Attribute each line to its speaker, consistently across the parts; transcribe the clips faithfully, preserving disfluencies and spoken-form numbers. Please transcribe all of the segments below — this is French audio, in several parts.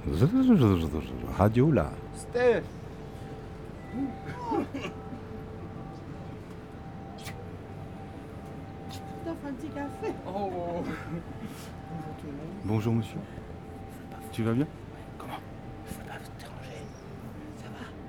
Speaker 1: Radio là.
Speaker 2: Steph.
Speaker 3: T'offres un petit café.
Speaker 2: Oh.
Speaker 1: Bonjour monsieur. Tu vas bien?
Speaker 3: Faut pas te déranger. Ça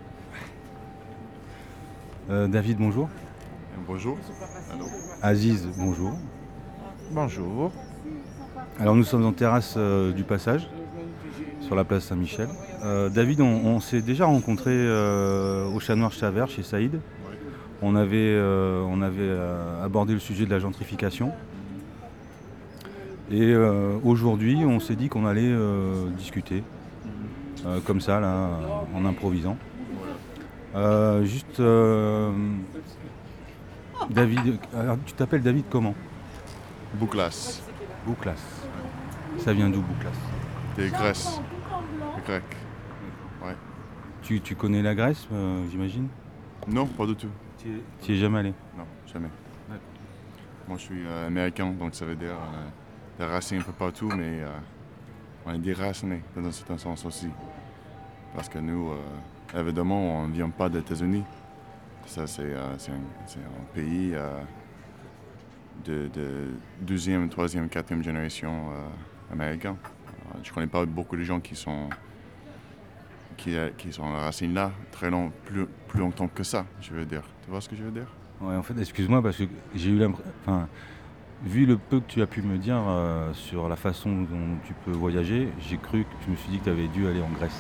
Speaker 3: va?
Speaker 1: Euh, David, bonjour.
Speaker 4: Bonjour. Allô.
Speaker 1: Aziz, bonjour.
Speaker 2: Bonjour.
Speaker 1: Alors nous sommes en terrasse euh, du Passage, sur la place Saint-Michel. Euh, David, on, on s'est déjà rencontré euh, au Chat Noir Chavert chez Saïd. On avait, euh, on avait euh, abordé le sujet de la gentrification. Et euh, aujourd'hui, on s'est dit qu'on allait euh, discuter, euh, comme ça, là, en improvisant. Euh, juste, euh, David, alors, tu t'appelles David comment?
Speaker 4: Bouklas.
Speaker 1: Bouklas. Ça vient d'où, Bouklas?
Speaker 4: Des Grèce. Grec. Ouais.
Speaker 1: Tu, tu connais la Grèce, euh, j'imagine?
Speaker 4: Non, pas du tout.
Speaker 1: Tu y es jamais allé?
Speaker 4: Non, jamais.
Speaker 1: D'accord.
Speaker 4: Moi, je suis euh, américain, donc ça veut dire euh, des racines un peu partout, mais euh, on est déracinés dans un certain sens aussi. Parce que nous, euh, évidemment, on ne vient pas des États-Unis. Ça, c'est, euh, c'est, un, c'est un pays euh, de, de deuxième, troisième, quatrième génération euh, américain. Euh, je ne connais pas beaucoup de gens qui sont qui, qui sont racines là, très long, plus, plus longtemps que ça, je veux dire. Tu vois ce que je veux dire?
Speaker 1: Ouais, en fait, excuse-moi, parce que j'ai eu l'impression... Enfin, vu le peu que tu as pu me dire euh, sur la façon dont tu peux voyager, j'ai cru que je me suis dit que tu avais dû aller en Grèce.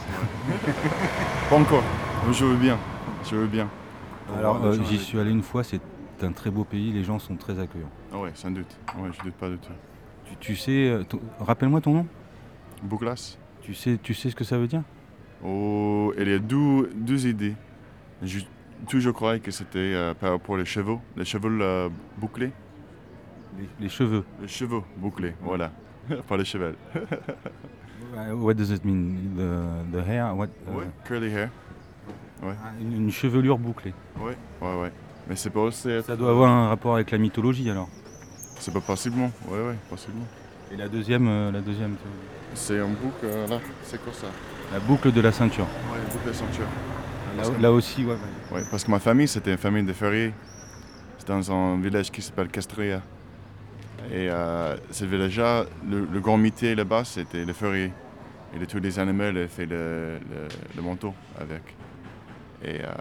Speaker 4: Pas encore, mais je veux bien, je veux bien.
Speaker 1: Alors,
Speaker 4: voir les
Speaker 1: euh,
Speaker 4: gens
Speaker 1: j'y
Speaker 4: avec-
Speaker 1: suis allé une fois, c'est un très beau pays, les gens sont très accueillants.
Speaker 4: Ah ouais, sans doute. Ouais, je doute pas du tout.
Speaker 1: Tu, tu sais... euh, ton- Rappelle-moi ton nom.
Speaker 4: Bouklas.
Speaker 1: Tu sais, tu sais ce que ça veut dire?
Speaker 4: Oh, il y a deux, deux idées. Je toujours croyais que c'était euh, par rapport aux chevaux, les cheveux euh, bouclés.
Speaker 1: Les, les cheveux.
Speaker 4: Les cheveux bouclés, voilà. Pas les cheveux.
Speaker 1: Uh, What does it mean? The, the hair? What, uh,
Speaker 4: Ouais, curly hair.
Speaker 1: ah, une, une chevelure bouclée.
Speaker 4: Ouais, ouais, ouais. Mais c'est pas aussi être-
Speaker 1: Ça doit avoir un rapport avec la mythologie alors.
Speaker 4: C'est pas possiblement. Ouais, ouais, possiblement.
Speaker 1: Et la deuxième, euh, la deuxième,
Speaker 4: C'est un bouc euh, là. C'est quoi ça?
Speaker 1: la boucle de la ceinture.
Speaker 4: Ouais, un bouc de ceinture.
Speaker 1: Là,
Speaker 4: Parce que-
Speaker 1: là aussi, ouais.
Speaker 4: Ouais, parce que ma famille, c'était une famille de ferriers. C'est dans un village qui s'appelle Castria. Et euh, ce village-là, le, le grand métier là-bas, c'était le ferrier. Et de tous les animaux, il fait le, le, le manteau avec. Et, euh,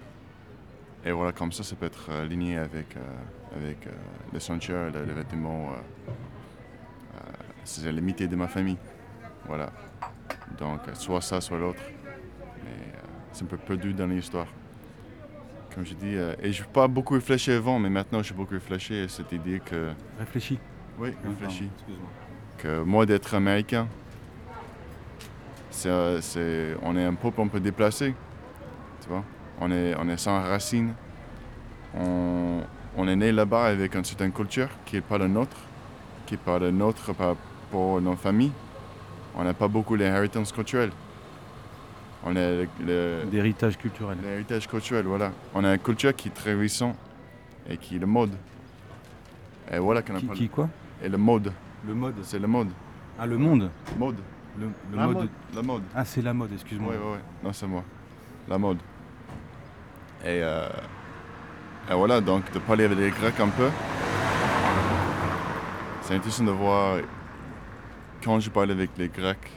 Speaker 4: et voilà, comme ça, ça peut être aligné avec, euh, avec euh, le ceinture, le, le vêtement. Euh, euh, c'est le métier de ma famille. Voilà. Donc, soit ça, soit l'autre. Mais euh, c'est un peu perdu dans l'histoire. Comme je dis, euh, et je n'ai pas beaucoup réfléchi avant, mais maintenant j'ai beaucoup réfléchi à cette idée que,
Speaker 1: Réfléchis.
Speaker 4: oui, réfléchi,
Speaker 1: Excuse-moi.
Speaker 4: que moi d'être américain, c'est, euh, c'est, on est un peuple un peu déplacé, tu vois. On est, on est sans racines, on, on est né là-bas avec une certaine culture qui n'est pas la nôtre, qui n'est pas la nôtre par rapport à nos familles. On n'a pas beaucoup l'inheritance culturelle. On a le- le,
Speaker 1: D'héritage culturel.
Speaker 4: L'héritage culturel, voilà. On a une culture qui est très récente et qui est le mode. Et voilà qu'on a
Speaker 1: Qui,
Speaker 4: pas
Speaker 1: qui quoi?
Speaker 4: Et le mode,
Speaker 1: Le mode.
Speaker 4: c'est le mode.
Speaker 1: Ah, le monde.
Speaker 4: Mode.
Speaker 1: Le, le
Speaker 4: La
Speaker 1: mode.
Speaker 4: mode. La mode.
Speaker 1: Ah, c'est la mode,
Speaker 4: Ouais,
Speaker 1: excuse-moi.
Speaker 4: ouais, ouais. Non, c'est moi. La mode. Et, euh, et voilà, donc de parler avec les Grecs un peu. C'est intéressant de voir quand je parle avec les Grecs,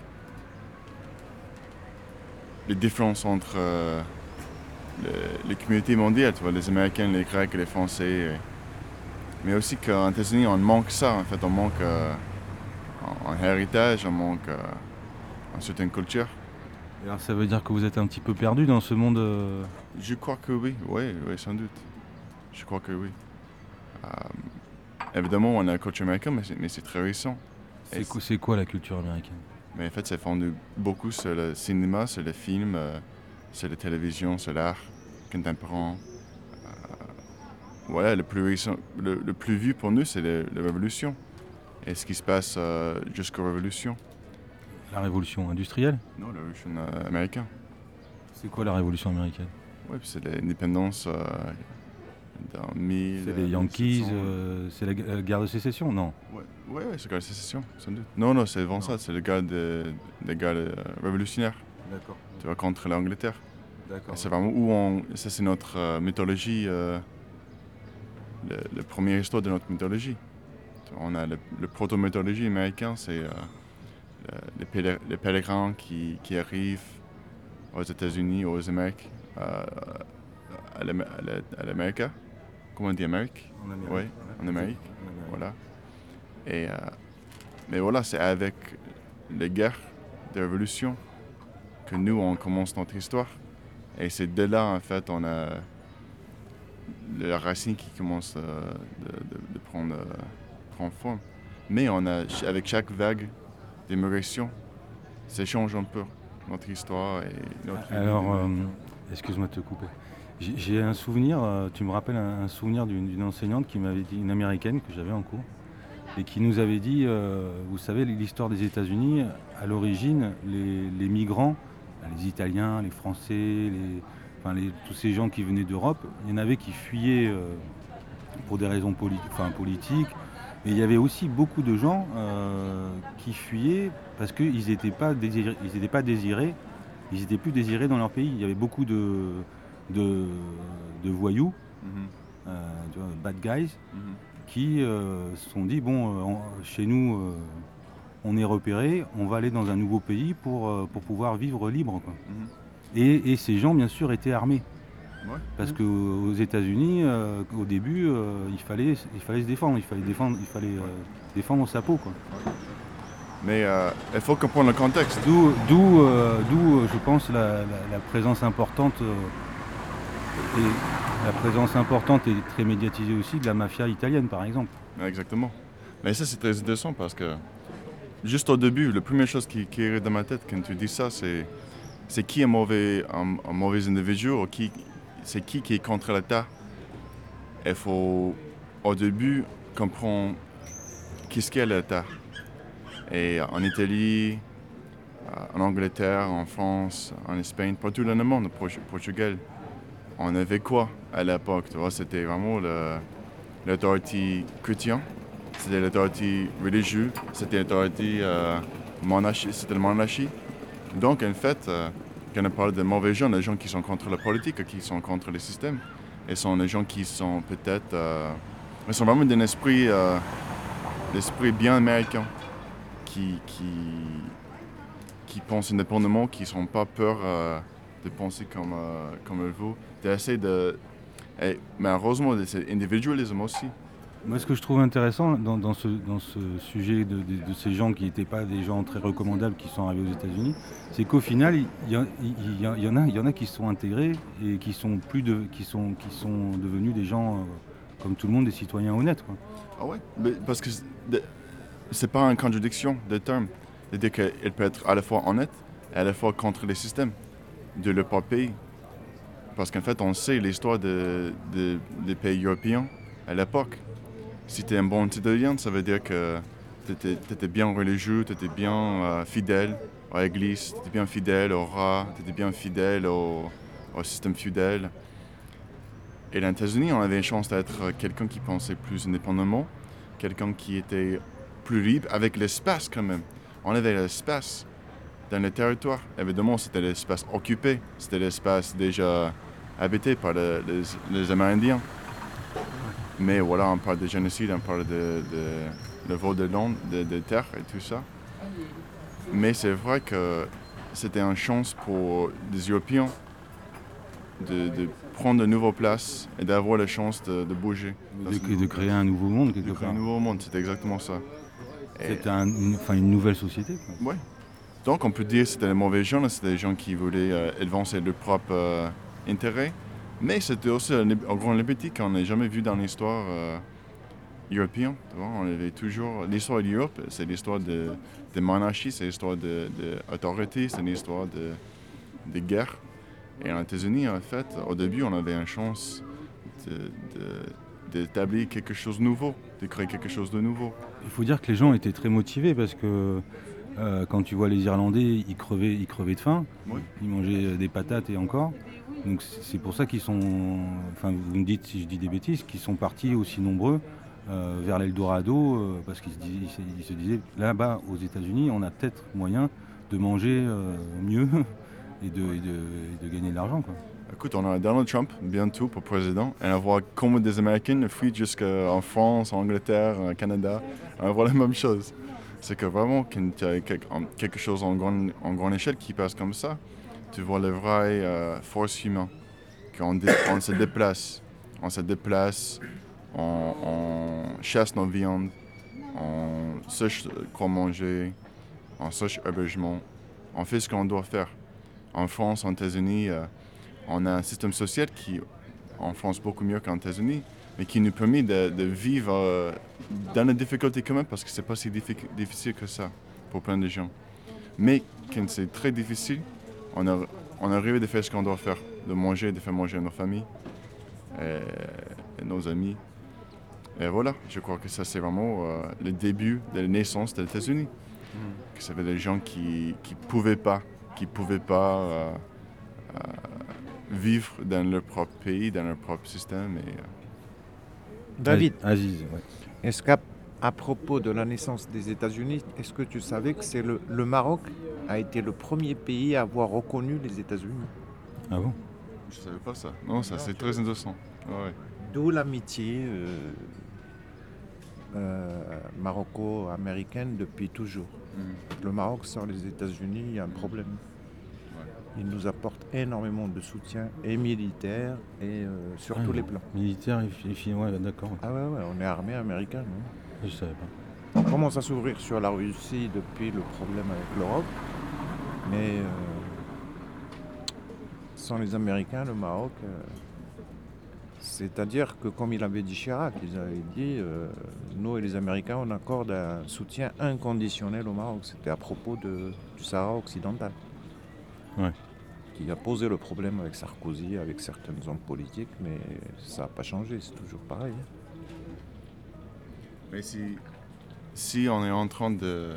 Speaker 4: les différences entre euh, le- les communautés mondiales, tu vois, les Américains, les Grecs, les Français. et- Mais aussi qu'en États-Unis, on manque ça, en fait, on manque euh, en, en héritage, on manque euh, en certaine culture.
Speaker 1: Et alors, ça veut dire que vous êtes un petit peu perdu dans ce monde. euh,
Speaker 4: Je crois que oui, oui, oui, sans doute. Je crois que oui. Euh, évidemment, on a la culture américaine, mais c'est, mais c'est très récent.
Speaker 1: C'est
Speaker 4: Et
Speaker 1: quoi, c'est quoi la culture américaine?
Speaker 4: Mais en fait, c'est fondu beaucoup sur le cinéma, sur le film, euh, sur la télévision, sur l'art contemporain. Euh, voilà, le plus, récent, le, le plus vu pour nous, c'est le- la Révolution. Et ce qui se passe euh, jusqu'aux Révolutions.
Speaker 1: La révolution industrielle?
Speaker 4: Non, la Révolution euh, américaine.
Speaker 1: C'est quoi la révolution américaine?
Speaker 4: Oui, c'est l'indépendance euh, dans mille.
Speaker 1: C'est les Yankees, euh, c'est la, gu- la guerre de sécession, non?
Speaker 4: Ouais, ouais, ouais, c'est la guerre de sécession, sans doute. Non, non, c'est avant ça, c'est le gars de, des gars euh, révolutionnaires,
Speaker 1: D'accord.
Speaker 4: tu vois, contre l'Angleterre.
Speaker 1: D'accord.
Speaker 4: Et c'est vraiment où on. Ça, c'est notre euh, mythologie, euh, le, le première histoire de notre mythologie. Tu vois, on a le, le proto-mythologie américain, c'est euh, le- les, pèler- les pèlerins qui, qui arrivent aux États-Unis, aux Amériques, euh, à l'Am- à la- à l'Amérique. Comment on dit Amérique?
Speaker 1: En Amérique.
Speaker 4: Ouais, en Amérique.
Speaker 1: En Amérique.
Speaker 4: Voilà. Et, euh, mais voilà, c'est avec les guerres de révolution que nous, on commence notre histoire. Et c'est de là, en fait, on a la racine qui commence euh, de, de- de prendre, euh, prendre forme. Mais on a, ch- avec chaque vague d'immigration, ça change un peu notre histoire et notre...
Speaker 1: Alors, euh, excuse-moi de te couper. J'ai j'ai un souvenir, euh, tu me rappelles un, un souvenir d'une d'une enseignante qui m'avait dit, une américaine que j'avais en cours, et qui nous avait dit, euh, vous savez, l'histoire des États-Unis, à l'origine, les, les migrants, les Italiens, les Français, les, enfin, les- tous ces gens qui venaient d'Europe, il y en avait qui fuyaient euh, pour des raisons poli- enfin, politiques, mais il y avait aussi beaucoup de gens euh, qui fuyaient parce qu'ils n'étaient pas désirés, ils étaient pas désirés, ils n'étaient plus désirés dans leur pays. Il y avait beaucoup de, de, de voyous,
Speaker 4: Mhm,
Speaker 1: euh, tu vois, bad guys,
Speaker 4: mhm.
Speaker 1: qui euh, se sont dit, bon, euh, on- chez nous, euh, on est repérés, on va aller dans un nouveau pays pour, euh, pour pouvoir vivre libre, quoi.
Speaker 4: Mhm.
Speaker 1: Et, et ces gens, bien sûr, étaient armés.
Speaker 4: Ouais.
Speaker 1: Parce qu'aux États-Unis, euh, au début, euh, il, fallait, il fallait se défendre, il fallait défendre, il fallait, euh, défendre sa peau, quoi.
Speaker 4: Mais euh, il faut comprendre le contexte.
Speaker 1: D'où, d'où, euh, d'où, euh, je pense, la, la- la présence importante, euh, et la présence importante et très médiatisée aussi de la mafia italienne, par exemple.
Speaker 4: Ouais, exactement. Mais ça, c'est très intéressant parce que juste au début, la première chose qui, qui est dans ma tête quand tu dis ça, c'est, c'est qui est mauvais, un, un mauvais individu ou qui, c'est qui qui est contre l'État. Il faut au début comprendre qu'est-ce qu'est l'État. Et en Italie, en Angleterre, en France, en Espagne, partout dans le monde, au Por- Portugal, on avait quoi à l'époque, tu vois, c'était vraiment le, l'autorité chrétienne, c'était l'autorité religieuse, c'était l'autorité euh, monarchie, c'était la monarchie. Donc en fait, euh, quand on parle de mauvais gens, les gens qui sont contre la politique, qui sont contre le système, ils sont les gens qui sont peut-être, euh, ils sont vraiment d'un esprit, euh, l'esprit bien américain, qui, qui, qui pensent indépendamment, qui n'ont pas peur euh, de penser comme, euh, comme ils veulent, d'essayer de... Et malheureusement, c'est individualisme aussi.
Speaker 1: Moi, ce que je trouve intéressant dans, dans ce, dans ce sujet de, de- de ces gens qui n'étaient pas des gens très recommandables qui sont arrivés aux États-Unis, c'est qu'au final, il y, en- il y en- il y en a, il y en a qui se sont intégrés et qui sont, plus de, qui sont, qui sont devenus des gens, euh, comme tout le monde, des citoyens honnêtes, quoi.
Speaker 4: Ah ouais? Mais parce que c'est de- c'est pas une contradiction de terme. C'est-à-dire qu'elle peut être à la fois honnête et à la fois contre les systèmes de leur propre pays. Parce qu'en fait, on sait l'histoire de, de- des pays européens à l'époque. Si tu es un bon citoyen, ça veut dire que tu étais bien religieux, tu étais bien euh, fidèle à l'église, tu étais bien fidèle au roi, tu étais bien fidèle au, au système feudal. Et dans les États-Unis, on avait une chance d'être quelqu'un qui pensait plus indépendamment, quelqu'un qui était plus libre, avec l'espace quand même. On avait l'espace dans le territoire. Évidemment, c'était l'espace occupé, c'était l'espace déjà habité par le- les, les Amérindiens. Mais voilà, on parle de génocide, on parle de, de, de vol de land, de, de terre et tout ça. Mais c'est vrai que c'était une chance pour les Européens de, de prendre de nouvelles places et d'avoir la chance de, de bouger.
Speaker 1: Et
Speaker 4: dans
Speaker 1: de,
Speaker 4: ce
Speaker 1: et de
Speaker 4: nouveau-
Speaker 1: créer un nouveau monde, quelque
Speaker 4: de créer
Speaker 1: part.
Speaker 4: un nouveau monde, c'était exactement ça. Et-
Speaker 1: C'était un- une, enfin, une nouvelle société, quoi.
Speaker 4: Ouais. Donc on peut dire que c'était les mauvais gens, là, c'était des gens qui voulaient euh, avancer leur propre euh, intérêt. Mais c'était aussi un, un grand liberté qu'on n'a jamais vu dans l'histoire euh, européenne. Tu vois, on avait toujours... L'histoire de l'Europe, c'est l'histoire de, de monarchie, c'est l'histoire d'autorité, c'est l'histoire de, de guerre. Et en États-Unis, en fait, au début, on avait une chance de, de- d'établir quelque chose de nouveau, de créer quelque chose de nouveau.
Speaker 1: Il faut dire que les gens étaient très motivés parce que euh, quand tu vois les Irlandais, ils crevaient, ils crevaient de faim,
Speaker 4: Oui.
Speaker 1: ils mangeaient euh, des patates et encore. Donc c'est c'est pour ça qu'ils sont, enfin vous me dites si je dis des bêtises, qu'ils sont partis aussi nombreux euh, vers l'Eldorado, euh, parce qu'ils se, dis- ils se- ils se disaient, là-bas aux États-Unis, on a peut-être moyen de manger euh, mieux et de, et de, et de gagner de l'argent, quoi.
Speaker 4: Écoute, on a Donald Trump bientôt pour président et on va voir comment des Américains fuient jusqu'en France, en Angleterre, en Canada. On va voir la même chose. C'est que vraiment, quand il y a quelque quelque chose en grande, en grande échelle qui passe comme ça, tu vois la vraie euh, force humaine. Qu'on dé- on se déplace, on se déplace, on, on chasse nos viandes, on cherche quoi manger, on cherche hébergement, on fait ce qu'on doit faire. En France, aux États-Unis, euh, on a un système social qui, en France, beaucoup mieux qu'en États-Unis, mais qui nous permet de, de vivre euh, dans la difficulté quand même, parce que c'est pas si diffi- difficile que ça pour plein de gens. Mais quand c'est très difficile, on, a, on arrive à faire ce qu'on doit faire, de manger, de faire manger nos familles, et, et nos amis. Et voilà, je crois que ça c'est vraiment euh, le début de la naissance des États-Unis. Que ça fait des gens qui qui pouvaient pas, qui pouvaient pas euh, euh, vivre dans leur propre pays, dans leur propre système. Et, euh,
Speaker 2: David,
Speaker 1: Aziz, ouais.
Speaker 2: est-ce qu'à à propos de la naissance des États-Unis, est-ce que tu savais que c'est le, le Maroc a été le premier pays à avoir reconnu les États-Unis?
Speaker 1: Ah bon?
Speaker 4: je savais pas ça. Non, ça c'est très intéressant. Ouais, ouais.
Speaker 2: D'où l'amitié euh, euh, maroco-américaine depuis toujours.
Speaker 4: Mm.
Speaker 2: Le Maroc sans les États-Unis, il y a un problème. Ils nous apportent énormément de soutien et militaire et euh, sur
Speaker 1: Ah,
Speaker 2: tous les plans.
Speaker 1: Militaire et fi- et fi- ouais, d'accord. ok.
Speaker 2: Ah ouais, ouais, on est armée américaine. hein.
Speaker 1: Je savais pas.
Speaker 2: On commence à s'ouvrir sur la Russie depuis le problème avec l'Europe. Mais euh, sans les Américains, le Maroc, euh, c'est-à-dire que comme il avait dit Chirac, ils avaient dit, euh, nous et les Américains, on accorde un soutien inconditionnel au Maroc. C'était à propos de, du Sahara occidental.
Speaker 1: Ouais.
Speaker 2: Qui a posé le problème avec Sarkozy, avec certains hommes politiques, mais ça n'a pas changé, c'est toujours pareil. hein.
Speaker 4: Mais si, si on est en train de, de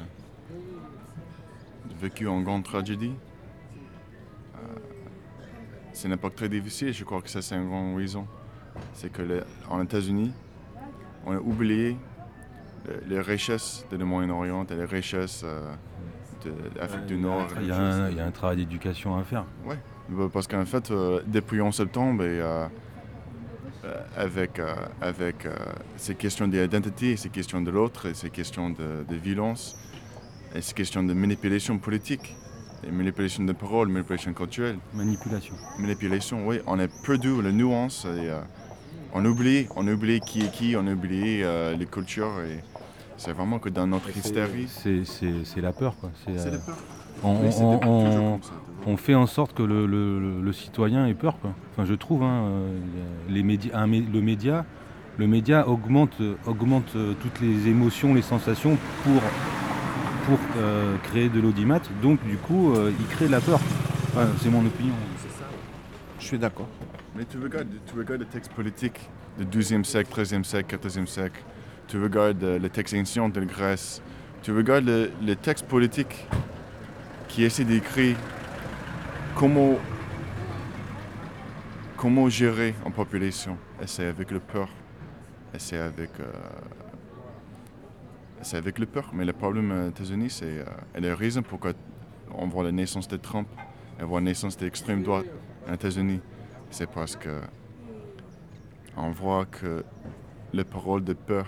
Speaker 4: vécu une grande tragédie, euh, c'est une époque très difficile. Je crois que ça c'est une grande raison. C'est que les, en États-Unis, on a oublié les, les richesses de le Moyen-Orient et les richesses euh, de l'Afrique du Nord.
Speaker 1: Il y, a un, il y a un travail d'éducation à faire.
Speaker 4: Ouais, bah, parce qu'en fait, euh, depuis onze septembre, et, euh, euh, avec, euh, avec euh, ces questions d'identité, ces questions de l'autre, et ces questions de, de violence, et ces questions de manipulation politique, et manipulation de parole, manipulation culturelle,
Speaker 1: Manipulation.
Speaker 4: manipulation, oui, on a perdu la nuance, et, euh, on oublie, on oublie qui est qui, on oublie euh, les cultures, et c'est vraiment que dans notre hystérie,
Speaker 1: C'est c'est- c'est la peur, quoi. C'est,
Speaker 4: c'est
Speaker 1: euh,
Speaker 4: la peur.
Speaker 1: on,
Speaker 4: Oui, c'était
Speaker 1: on-
Speaker 4: toujours
Speaker 1: on-
Speaker 4: comme ça, tu vois.
Speaker 1: on fait en sorte que le, le- le- le citoyen ait peur, quoi. Enfin, je trouve, hein, euh, les médias, un mé- le média, le média augmente, augmente euh, toutes les émotions, les sensations pour, pour euh, créer de l'audimat. Donc, du coup, euh, il crée de la peur. Enfin, c'est mon opinion.
Speaker 2: Je suis d'accord.
Speaker 4: Mais tu regardes, tu regardes les textes politiques du douzième siècle, treizième siècle, quatorzième siècle. Tu regardes euh, les textes anciens de Grèce. Tu regardes le- les textes politiques qui essaient d'écrire comment, comment gérer une population. Et c'est avec le peur. Et c'est avec, euh, c'est avec le peur. Mais le problème aux États-Unis, c'est euh, et la raison pourquoi on voit la naissance de Trump et on voit la naissance de l'extrême droite aux États-Unis, c'est parce que on voit que les paroles de peur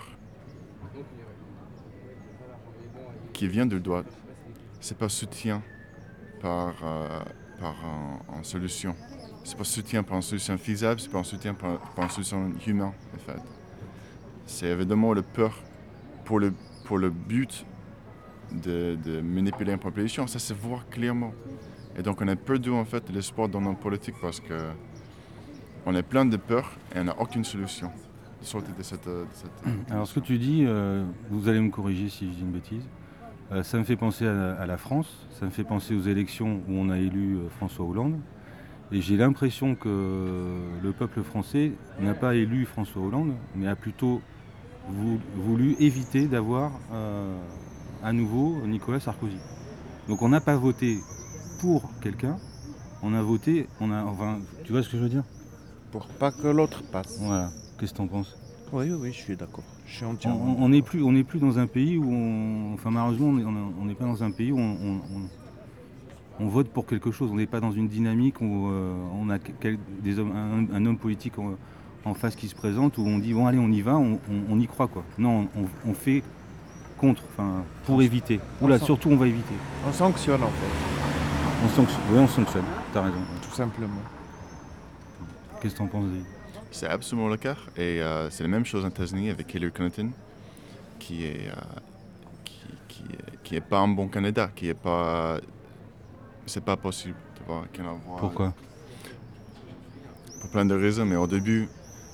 Speaker 4: qui viennent de droite, c'est pas soutien par, euh, par une solution. C'est pas soutien par une solution faisable, c'est pas un soutien par, par une solution humaine, en fait. C'est évidemment le peur pour le, pour le but de, de manipuler une population. Ça se voit clairement. Et donc on a perdu en fait l'espoir dans notre politique parce que on est plein de peur et on n'a aucune solution de sortir de cette... De cette...
Speaker 1: Alors, ce que tu dis, euh, vous allez me corriger si je dis une bêtise, euh, ça me fait penser à la, à la France, ça me fait penser aux élections où on a élu euh, François Hollande. Et j'ai l'impression que le peuple français n'a pas élu François Hollande, mais a plutôt vou- voulu éviter d'avoir euh, à nouveau Nicolas Sarkozy. Donc on n'a pas voté pour quelqu'un, on a voté, on a, enfin, tu vois ce que je veux dire?
Speaker 2: Pour pas que l'autre passe.
Speaker 1: Voilà. Qu'est-ce que t'en penses?
Speaker 2: Oui, oui, je suis d'accord. Je suis
Speaker 1: On
Speaker 2: entièrement.
Speaker 1: on n'est plus, on n'est plus dans un pays où, on, enfin malheureusement, on est- on est- on n'est pas dans un pays où on, on- on- on vote pour quelque chose. On n'est pas dans une dynamique où euh, on a quel- des hommes, un, un homme politique en, en face qui se présente où on dit bon allez on y va, on, on- on y croit quoi. Non, on, on fait contre, enfin pour éviter. Oula,
Speaker 2: on sent-
Speaker 1: surtout on va éviter.
Speaker 2: On sanctionne en fait,
Speaker 1: On sanctionne. Oui, on sanctionne. T'as raison.
Speaker 2: tout simplement.
Speaker 1: Qu'est-ce que t'en penses, David?
Speaker 4: C'est absolument le cas. Et euh, c'est la même chose aux États-Unis avec Hillary Clinton, qui est, euh, qui, qui, est- qui est pas un bon candidat, qui est pas. C'est pas possible, tu vois, qu'elle envoie.
Speaker 1: Pourquoi?
Speaker 4: Pour plein de raisons, mais au début,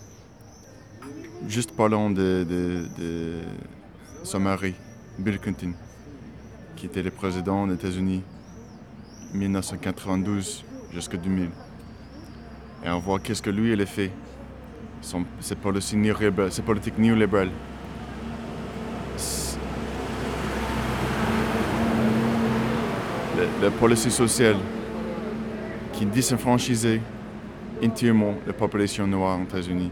Speaker 4: juste parlons de, de, de son mari, Bill Clinton, qui était le président des États-Unis dix-neuf cent quatre-vingt-douze jusqu'à deux mille. Et on voit qu'est-ce que lui, il a fait. Son, ses, politiques néolibérales, ses politiques néolibérales. C'est- La, la politique sociale qui désenfranchisait entièrement la population noire aux États-Unis.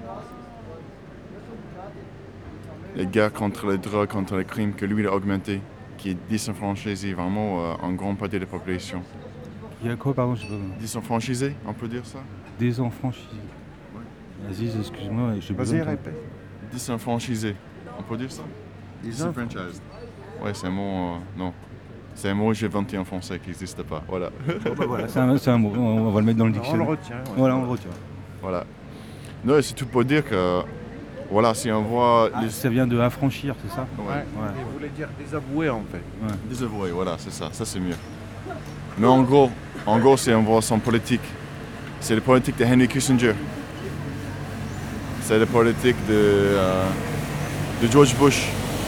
Speaker 4: Les guerres contre les drogues, contre les crimes que lui il a augmenté, qui désenfranchisé vraiment euh, en grande partie de la population.
Speaker 1: Il y a quoi, pardon, je sais pas.
Speaker 4: Désenfranchisé, on peut dire ça?
Speaker 1: Désenfranchisé. Vas-y, excuse-moi, je sais pas.
Speaker 2: Vas-y, répète.
Speaker 4: Désenfranchisé, on peut dire ça?
Speaker 2: Disons,
Speaker 4: Disenfranchised. Ouais, c'est un mot. euh, non. C'est un mot que j'ai inventé en français qui n'existe pas. Voilà.
Speaker 1: Voilà, c'est un, c'est un mot, on va le mettre dans le
Speaker 2: on le
Speaker 1: dictionnaire.
Speaker 2: retient. ouais.
Speaker 1: Voilà, on le retient.
Speaker 4: Voilà. Non, c'est tout pour dire que. Voilà, si on voit
Speaker 1: Ah,
Speaker 4: les.
Speaker 1: ça vient de affranchir, c'est ça?
Speaker 2: Ouais.
Speaker 1: Ouais.
Speaker 2: Il voulait dire désavoué en fait.
Speaker 1: Ouais.
Speaker 4: Désavoué, voilà, c'est ça. Ça, c'est mieux. Mais en gros, en gros, si on voit son politique, c'est la politique de Henry Kissinger. C'est la politique de, euh, de George Bush.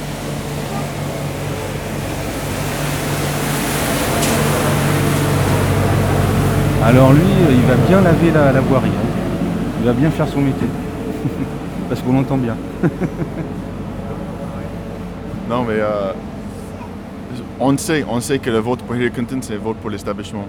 Speaker 1: Alors lui, euh, il va bien laver la, la voirie. hein. Il va bien faire son métier. Parce qu'on l'entend bien.
Speaker 4: Non, mais euh, on sait, on sait que le vote pour Hillary Clinton, c'est le vote pour l'establishment.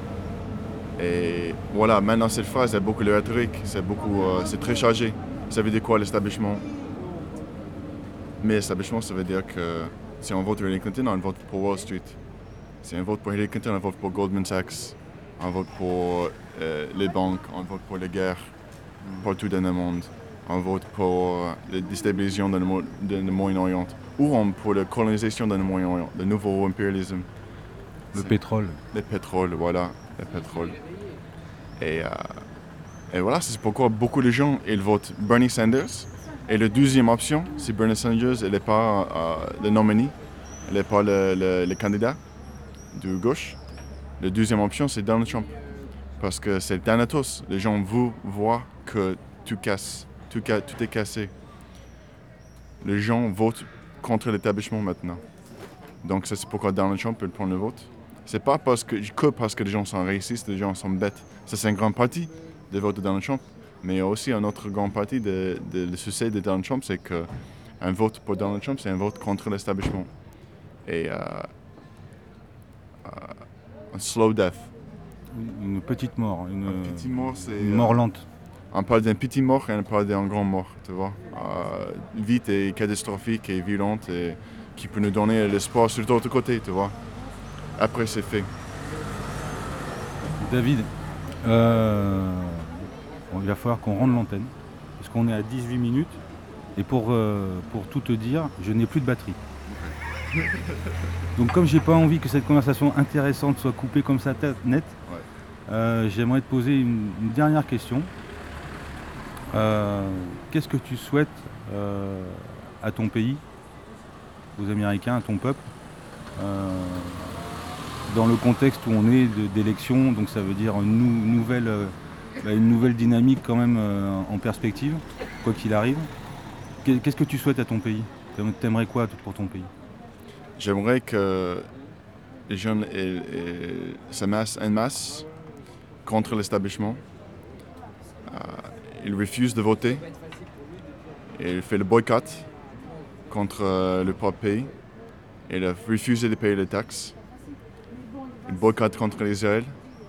Speaker 4: Et voilà, maintenant cette phrase, il y a beaucoup de rhétorique, c'est beaucoup, euh, c'est très chargé. Ça veut dire quoi l'establishment? Mais l'establishment, ça veut dire que si on vote pour Hillary Clinton, on vote pour Wall Street. Si on vote pour Hillary Clinton, on vote pour Goldman Sachs. On vote pour euh, les banques, on vote pour les guerres partout dans le monde. On vote pour la déstabilisation dans le, Mo- dans le Moyen-Orient. Ou on- pour la colonisation dans le Moyen-Orient, le nouveau impérialisme.
Speaker 1: Le
Speaker 4: C'est-
Speaker 1: pétrole.
Speaker 4: Le pétrole, voilà, le pétrole. Et, euh, et voilà, c'est pourquoi beaucoup de gens ils votent Bernie Sanders. Et la deuxième option, si Bernie Sanders n'est pas euh, le nominee, elle n'est pas le, le- le candidat de gauche, la deuxième option, c'est Donald Trump. Parce que c'est Thanatos. Les gens vous voient que tout casse, tout, ca- tout est cassé. Les gens votent contre l'établissement maintenant. Donc ça, c'est pourquoi Donald Trump peut prendre le vote. C'est pas parce que, que parce que les gens sont racistes, les gens sont bêtes. Ça, c'est une grande partie des votes de Donald Trump. Mais il y a aussi une autre grande partie de, de, le succès de Donald Trump, c'est qu'un vote pour Donald Trump, c'est un vote contre l'établissement. Et euh, euh, un slow death.
Speaker 1: Une petite mort. Une,
Speaker 4: Un petit mort, c'est.
Speaker 1: une mort lente.
Speaker 4: On parle d'un petit mort et on parle d'un grand mort, tu vois. Euh, vite et catastrophique et violente et qui peut nous donner l'espoir sur l'autre côté, tu vois. Après, c'est fait.
Speaker 1: David, euh, bon, il va falloir qu'on rende l'antenne. Parce qu'on est à dix-huit minutes. Et pour, euh, pour tout te dire, je n'ai plus de batterie. Donc comme j'ai pas envie que cette conversation intéressante soit coupée comme ça tête net,
Speaker 4: Ouais.
Speaker 1: euh, j'aimerais te poser une, une dernière question. Euh, Qu'est-ce que tu souhaites euh, à ton pays, aux Américains, à ton peuple, euh, dans le contexte où on est de- d'élection, donc ça veut dire une, nou- nouvelle, euh, bah, une nouvelle dynamique quand même euh, en perspective, quoi qu'il arrive. Qu'est- Qu'est-ce que tu souhaites à ton pays? T'aim- T'aimerais quoi pour ton pays?
Speaker 4: J'aimerais que les jeunes ils- ils se massent en masse contre l'établissement. Euh, ils refusent de voter. Ils font le boycott contre euh, le propre pays. Ils refusent de payer les taxes. Ils boycottent contre Israël.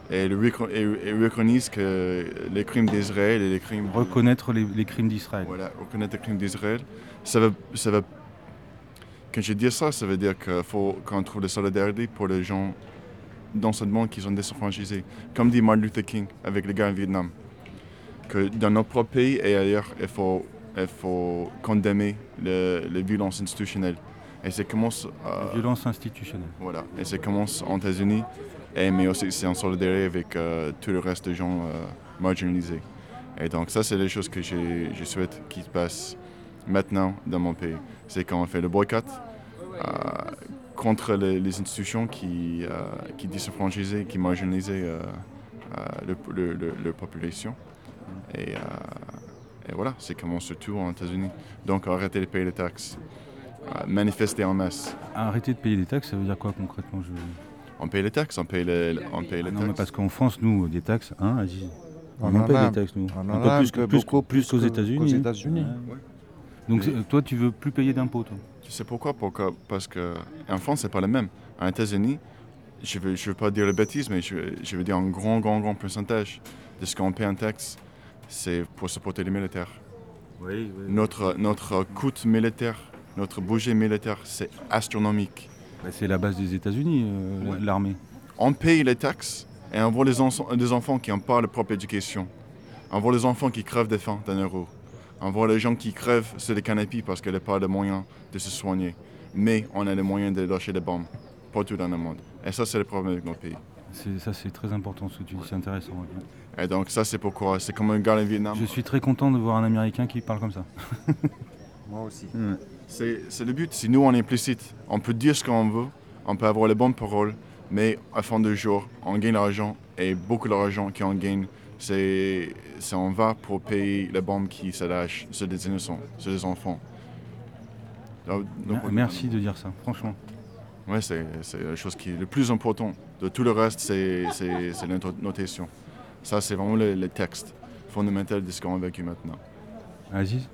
Speaker 4: et, le, et, et reconnaissent que les crimes d'Israël et les crimes...
Speaker 1: Reconnaître les, les crimes d'Israël.
Speaker 4: Voilà, reconnaître les crimes d'Israël. Ça va, ça va, quand je dis ça, ça veut dire qu'il faut qu'on trouve de la solidarité pour les gens dans ce monde qui sont désenfranchisés. Comme dit Martin Luther King avec les gars en Vietnam, que dans notre propre pays et ailleurs, il faut, il faut condamner le, les violences institutionnelles. Et ça commence...
Speaker 1: Euh, violence institutionnelle.
Speaker 4: Voilà, et ça commence aux États-Unis, et, mais aussi c'est en solidarité avec euh, tout le reste des gens euh, marginalisés. Et donc ça, c'est les choses que je, je souhaite qui se passent maintenant dans mon pays. C'est quand on fait le boycott euh, contre les, les institutions qui, euh, qui désenfranchisaient, qui marginalisaient euh, euh, le, le, le, la population. Et, euh, et voilà, c'est comment surtout aux États-Unis. Donc arrêter de payer les taxes, euh, manifester en masse.
Speaker 1: Arrêter de payer des taxes, ça veut dire quoi concrètement? je...
Speaker 4: On paye les taxes, on paye les, on paye les
Speaker 1: ah non,
Speaker 4: taxes.
Speaker 1: Mais parce qu'en France, nous, des taxes, hein, Aziz, on, on en paye
Speaker 2: a,
Speaker 1: des taxes, nous.
Speaker 2: On
Speaker 1: un
Speaker 2: en
Speaker 1: peu
Speaker 2: a
Speaker 1: plus,
Speaker 2: un peu
Speaker 1: plus,
Speaker 2: beaucoup
Speaker 1: plus, plus qu'aux États-Unis.
Speaker 2: Aux États-Unis.
Speaker 4: Ouais.
Speaker 1: Donc
Speaker 4: Mais,
Speaker 1: toi, tu veux plus payer d'impôts, toi?
Speaker 4: Tu sais pourquoi? Pourquoi? Parce qu'en France, c'est pas le même. En États-Unis, je ne veux, je veux pas dire la bêtise, mais je, je veux dire un grand, grand, grand pourcentage de ce qu'on paie en taxes, c'est pour supporter les militaires.
Speaker 1: Oui, oui.
Speaker 4: Notre, notre coût militaire, notre budget militaire, c'est astronomique.
Speaker 1: Bah, c'est la base des États-Unis, euh,
Speaker 4: Ouais.
Speaker 1: l'armée.
Speaker 4: On paye les taxes et on voit les en- des enfants qui n'ont pas leur propre éducation. On voit les enfants qui crèvent de faim d'un euro. On voit les gens qui crèvent sur les canapés parce qu'ils n'ont pas de moyens de se soigner. Mais on a les moyens de lâcher des bombes partout dans le monde. Et ça, c'est le problème avec notre pays.
Speaker 1: C'est, ça, c'est très important ce que tu dis, c'est intéressant. Ouais.
Speaker 4: Et donc ça, c'est pourquoi. C'est comme un gars en Vietnam.
Speaker 1: Je suis très content de voir un Américain qui parle comme ça.
Speaker 2: Moi aussi.
Speaker 1: Ouais.
Speaker 4: C'est, c'est le but. Si nous, on est implicite, on peut dire ce qu'on veut, on peut avoir les bonnes paroles, mais à fin de jour, on gagne l'argent et beaucoup d'argent qu'on gagne, c'est, c'est on va pour payer les bombes qui se lâchent sur des innocents, sur des enfants. Donc, donc,
Speaker 1: Merci de dire ça, franchement.
Speaker 4: Oui, c'est, c'est la chose qui est le plus important. De tout le reste, c'est, c'est, c'est la notation. Ça, c'est vraiment le, le texte fondamental de ce qu'on a vécu maintenant.
Speaker 1: Aziz?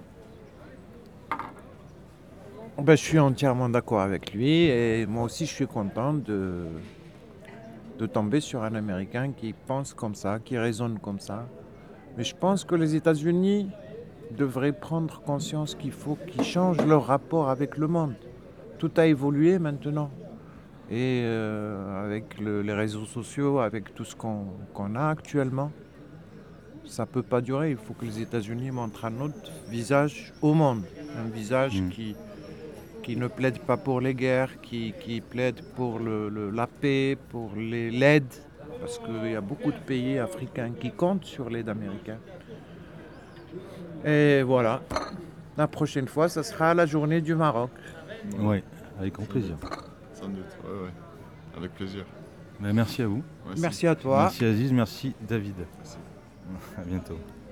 Speaker 2: Ben, je suis entièrement d'accord avec lui et moi aussi je suis content de, de tomber sur un Américain qui pense comme ça, qui raisonne comme ça. Mais je pense que les États-Unis devraient prendre conscience qu'il faut qu'ils changent leur rapport avec le monde. Tout a évolué maintenant. Et euh, avec le, les réseaux sociaux, avec tout ce qu'on, qu'on a actuellement, ça ne peut pas durer. Il faut que les États-Unis montrent un autre visage au monde. Un visage mmh. qui... qui ne plaide pas pour les guerres, qui, qui plaide pour le, le, la paix, pour les, l'aide, parce qu'il y a beaucoup de pays africains qui comptent sur l'aide américaine. Et voilà, la prochaine fois, ça sera la journée du Maroc.
Speaker 1: Oui, avec grand plaisir.
Speaker 4: Sans doute, oui, oui, avec plaisir.
Speaker 1: Mais merci à vous.
Speaker 2: Merci. Merci à toi.
Speaker 1: Merci Aziz, merci David.
Speaker 4: Merci.
Speaker 1: À bientôt.